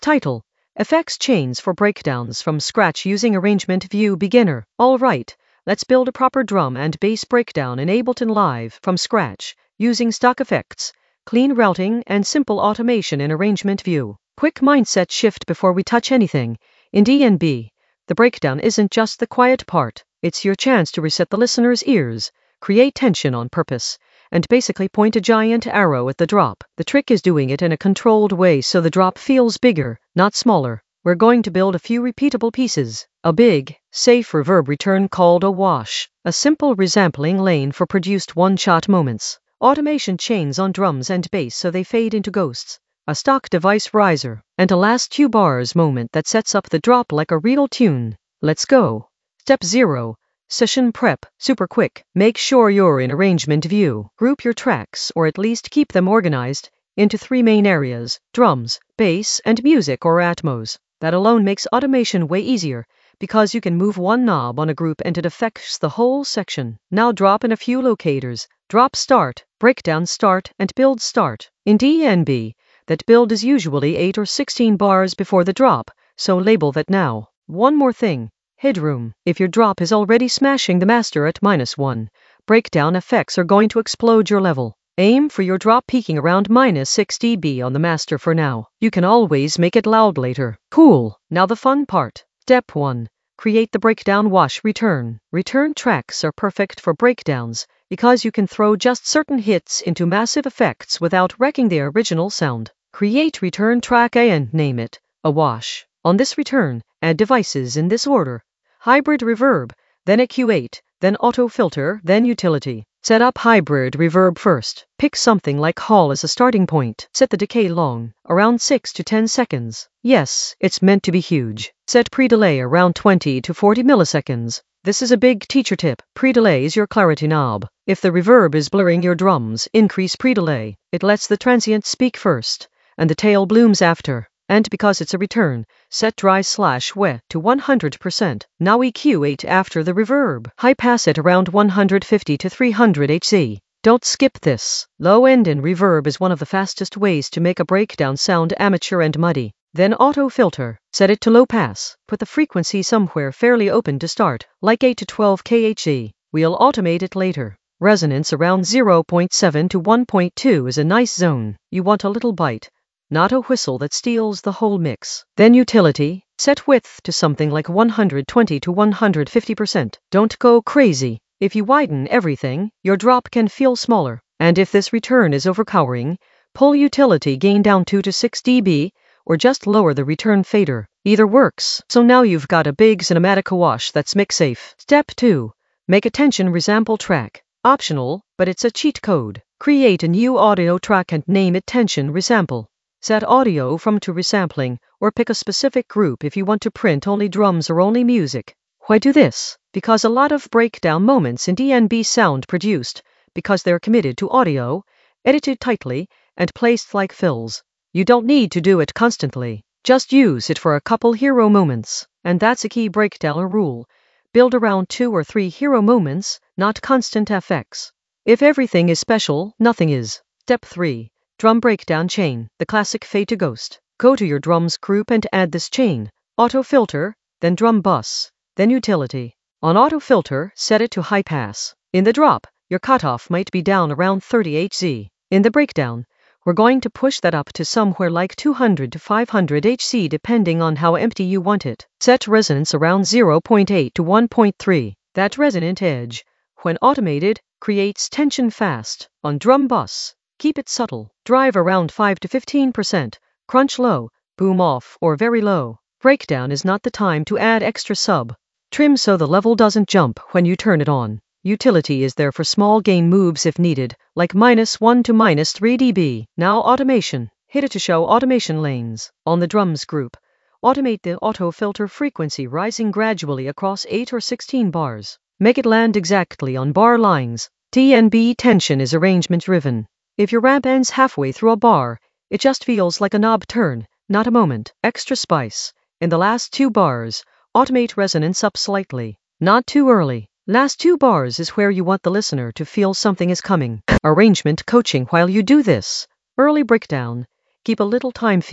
Title: Effects Chains for Breakdowns from Scratch Using Arrangement View Beginner. Alright, let's build a proper drum and bass breakdown in Ableton Live from scratch, using stock effects, clean routing, and simple automation in Arrangement View. Quick mindset shift before we touch anything. In DNB, the breakdown isn't just the quiet part, it's your chance to reset the listener's ears, create tension on purpose, and basically point a giant arrow at the drop. The trick is doing it in a controlled way so the drop feels bigger, not smaller. We're going to build a few repeatable pieces. A big, safe reverb return called a wash. A simple resampling lane for produced one-shot moments. Automation chains on drums and bass so they fade into ghosts. A stock device riser. And a last 2 bars moment that sets up the drop like a real tune. Let's go. Step 0. Session prep, super quick. Make sure you're in Arrangement View. Group your tracks, or at least keep them organized, into 3 main areas: drums, bass, and music or Atmos. That alone makes automation way easier, because you can move one knob on a group and it affects the whole section. Now drop in a few locators: drop start, breakdown start, and build start. In DNB, that build is usually 8 or 16 bars before the drop, so label that now. One more thing. Headroom. If your drop is already smashing the master at -1, breakdown effects are going to explode your level. Aim for your drop peaking around -6 dB on the master for now. You can always make it loud later. Cool. Now the fun part. Step 1. Create the breakdown wash return. Return tracks are perfect for breakdowns because you can throw just certain hits into massive effects without wrecking the original sound. Create return track A and name it a wash. On this return, add devices in this order: hybrid reverb, then EQ8, then auto filter, then utility. Set up hybrid reverb first. Pick something like Hall as a starting point. Set the decay long, around 6 to 10 seconds. Yes, it's meant to be huge. Set pre-delay around 20 to 40 milliseconds. This is a big teacher tip. Pre-delay is your clarity knob. If the reverb is blurring your drums, increase pre-delay. It lets the transient speak first, and the tail blooms after. And because it's a return, set dry/wet to 100%. Now EQ8 after the reverb. High pass it around 150 to 300 Hz. Don't skip this. Low end in reverb is one of the fastest ways to make a breakdown sound amateur and muddy. Then auto filter. Set it to low pass. Put the frequency somewhere fairly open to start, like 8 to 12 kHz. We'll automate it later. Resonance around 0.7 to 1.2 is a nice zone. You want a little bite, not a whistle that steals the whole mix. Then utility. Set width to something like 120 to 150%. Don't go crazy. If you widen everything, your drop can feel smaller. And if this return is overpowering, pull utility gain down 2 to 6 dB, or just lower the return fader. Either works. So now you've got a big cinematic wash that's mix safe. Step 2. Make a tension resample track. Optional, but it's a cheat code. Create a new audio track and name it tension resample. Set audio from to resampling, or pick a specific group if you want to print only drums or only music. Why do this? Because a lot of breakdown moments in DNB sound produced because they're committed to audio, edited tightly, and placed like fills. You don't need to do it constantly. Just use it for a couple hero moments. And that's a key breakdown rule. Build around 2 or 3 hero moments, not constant effects. If everything is special, nothing is. Step 3. Drum breakdown chain, the classic fade to ghost. Go to your drums group and add this chain. Auto filter, then drum bus, then utility. On auto filter, set it to high pass. In the drop, your cutoff might be down around 30 Hz. In the breakdown, we're going to push that up to somewhere like 200 to 500 Hz depending on how empty you want it. Set resonance around 0.8 to 1.3. That resonant edge, when automated, creates tension fast. On drum bus, keep it subtle. Drive around 5 to 15%. Crunch low, boom off, or very low. Breakdown is not the time to add extra sub. Trim so the level doesn't jump when you turn it on. Utility is there for small gain moves if needed, like -1 to -3 dB. Now automation. Hit it to show automation lanes. On the drums group, automate the auto filter frequency rising gradually across 8 or 16 bars. Make it land exactly on bar lines. DNB tension is arrangement driven. If your ramp ends halfway through a bar, it just feels like a knob turn, not a moment. Extra spice. In the last 2 bars, automate resonance up slightly. Not too early. Last 2 bars is where you want the listener to feel something is coming. Arrangement coaching while you do this. Early breakdown. Keep a little time feel,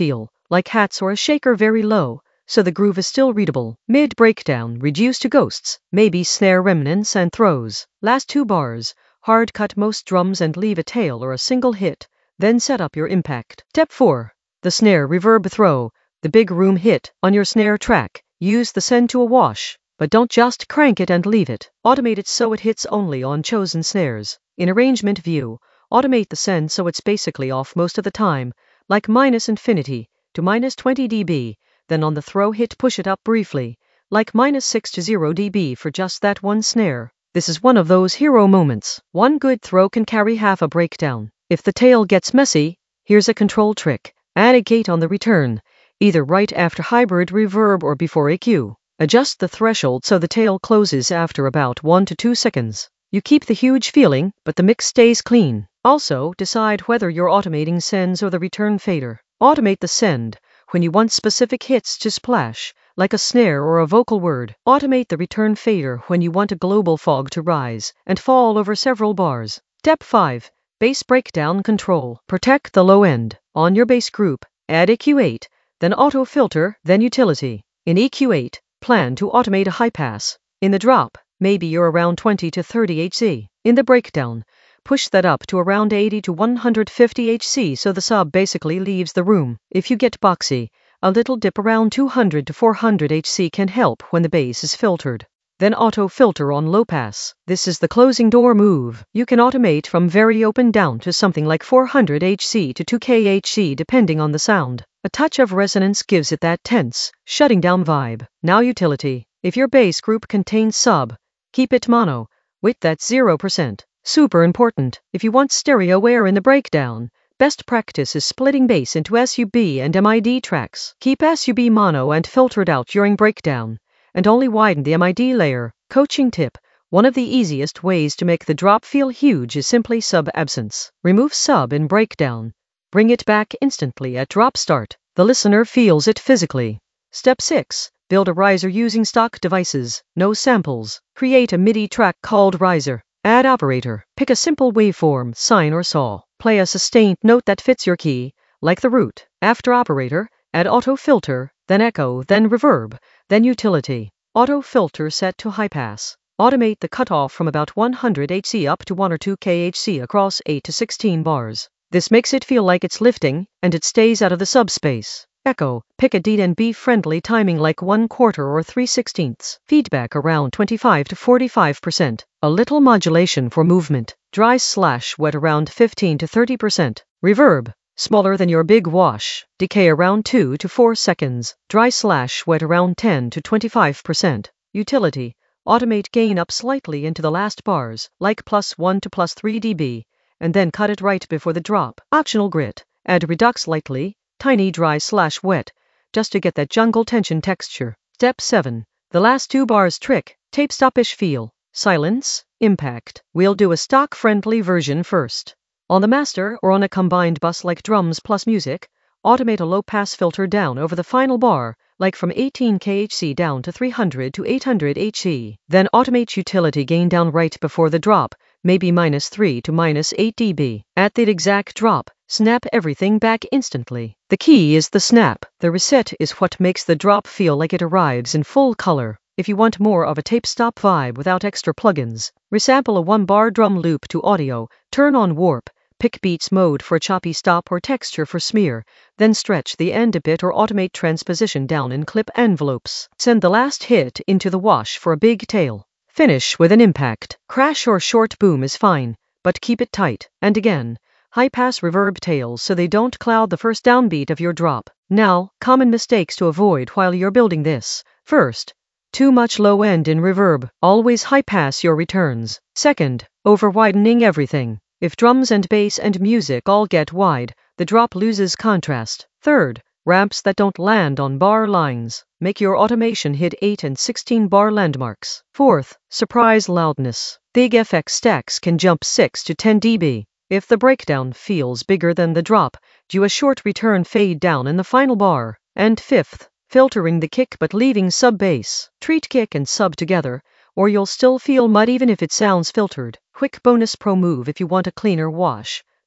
like hats or a shaker very low, so the groove is still readable. Mid breakdown, reduce to ghosts, maybe snare remnants and throws. Last 2 bars, hard cut most drums and leave a tail or a single hit, then set up your impact. Step 4. The snare reverb throw, the big room hit on your snare track. Use the send to a wash, but don't just crank it and leave it. Automate it so it hits only on chosen snares. In arrangement view, automate the send so it's basically off most of the time, like -infinity to -20 dB. Then on the throw hit push it up briefly, like -6 to 0 dB for just that one snare. This is one of those hero moments. One good throw can carry half a breakdown. If the tail gets messy, here's a control trick. Add a gate on the return, either right after hybrid reverb or before EQ. Adjust the threshold so the tail closes after about 1 to 2 seconds. You keep the huge feeling, but the mix stays clean. Also, decide whether you're automating sends or the return fader. Automate the send when you want specific hits to splash, like a snare or a vocal word. Automate the return fader when you want a global fog to rise and fall over several bars. Step 5. Bass breakdown control. Protect the low end. On your bass group, add EQ8, then auto filter, then utility. In EQ8, plan to automate a high pass. In the drop, maybe you're around 20 to 30 Hz. In the breakdown, push that up to around 80 to 150 Hz so the sub basically leaves the room. If you get boxy, a little dip around 200 to 400 Hz can help when the bass is filtered. Then auto filter on low pass. This is the closing door move. You can automate from very open down to something like 400 Hz to 2K Hz depending on the sound. A touch of resonance gives it that tense, shutting down vibe. Now utility. If your bass group contains sub, keep it mono, width at 0%. Super important. If you want stereo wear in the breakdown, best practice is splitting bass into SUB and MID tracks. Keep SUB mono and filter it out during breakdown, and only widen the MID layer. Coaching tip. One of the easiest ways to make the drop feel huge is simply sub absence. Remove sub in breakdown. Bring it back instantly at drop start. The listener feels it physically. Step 6. Build a riser using stock devices. No samples. Create a MIDI track called riser. Add operator. Pick a simple waveform, sine or saw. Play a sustained note that fits your key, like the root. After operator, add auto filter, then echo, then reverb, then utility. Auto filter set to high pass. Automate the cutoff from about 100 Hz up to 1 or 2 kHz across 8 to 16 bars. This makes it feel like it's lifting, and it stays out of the subspace. Echo. Pick a D&B friendly timing like 1/4 or 3/16. Feedback around 25 to 45%. A little modulation for movement. Dry/wet around 15 to 30%. Reverb. Smaller than your big wash. Decay around 2 to 4 seconds. Dry/wet around 10 to 25%. Utility. Automate gain up slightly into the last bars, like +1 to +3 dB, and then cut it right before the drop. Optional grit. Add redux lightly, tiny dry/wet, just to get that jungle tension texture. Step 7. The last 2 bars trick. Tape stop-ish feel. Silence, impact. We'll do a stock-friendly version first. On the master or on a combined bus like drums plus music, automate a low-pass filter down over the final bar, like from 18 kHz down to 300 to 800 Hz. Then automate utility gain down right before the drop, maybe -3 to -8 dB. At the exact drop, snap everything back instantly. The key is the snap. The reset is what makes the drop feel like it arrives in full color. If you want more of a tape stop vibe without extra plugins, resample a 1-bar drum loop to audio, turn on warp, pick beats mode for choppy stop or texture for smear, then stretch the end a bit or automate transposition down in clip envelopes. Send the last hit into the wash for a big tail. Finish with an impact. Crash or short boom is fine, but keep it tight. And again, high-pass reverb tails so they don't cloud the first downbeat of your drop. Now, common mistakes to avoid while you're building this. First, too much low end in reverb. Always high-pass your returns. Second, over-widening everything. If drums and bass and music all get wide, the drop loses contrast. Third, ramps that don't land on bar lines. Make your automation hit 8 and 16 bar landmarks. Fourth, surprise loudness. Big FX stacks can jump 6 to 10 dB. If the breakdown feels bigger than the drop, do a short return fade down in the final bar. And fifth, filtering the kick but leaving sub-bass. Treat kick and sub together, or you'll still feel mud even if it sounds filtered. Quick bonus pro move if you want a cleaner wash.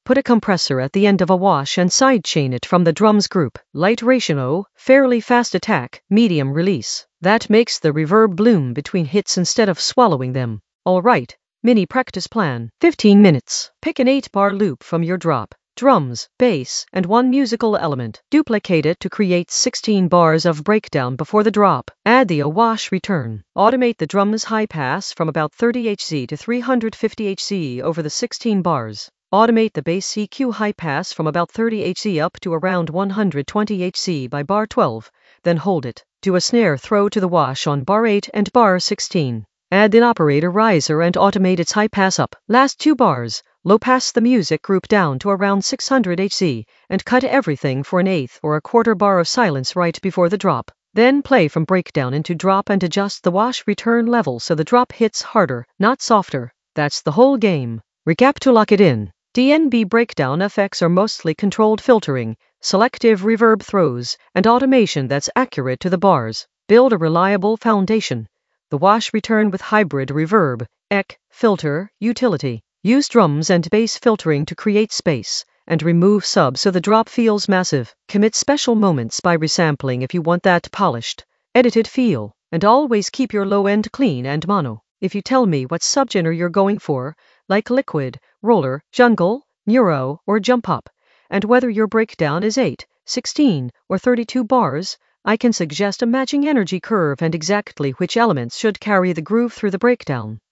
Put a compressor at the end of a wash and sidechain it from the drums group. Light ratio, fairly fast attack, medium release. That makes the reverb bloom between hits instead of swallowing them. Alright, mini practice plan. 15 minutes. Pick an 8-bar loop from your drop. Drums, bass, and one musical element. Duplicate it to create 16 bars of breakdown before the drop. Add the wash return. Automate the drums high pass from about 30 Hz to 350 Hz over the 16 bars. Automate the bass EQ high pass from about 30 Hz up to around 120 Hz by bar 12, then hold it. Do a snare throw to the wash on bar 8 and bar 16. Add an operator riser and automate its high pass up. Last 2 bars, low pass the music group down to around 600 Hz, and cut everything for an 1/8 or a 1/4 bar of silence right before the drop. Then play from breakdown into drop and adjust the wash return level so the drop hits harder, not softer. That's the whole game. Recap to lock it in. DNB breakdown effects are mostly controlled filtering, selective reverb throws, and automation that's accurate to the bars. Build a reliable foundation. The wash return with hybrid reverb, filter, utility. Use drums and bass filtering to create space, and remove sub so the drop feels massive. Commit special moments by resampling if you want that polished, edited feel, and always keep your low end clean and mono. If you tell me what subgenre you're going for, like liquid, roller, jungle, neuro, or jump up, and whether your breakdown is 8, 16, or 32 bars, I can suggest a matching energy curve and exactly which elements should carry the groove through the breakdown.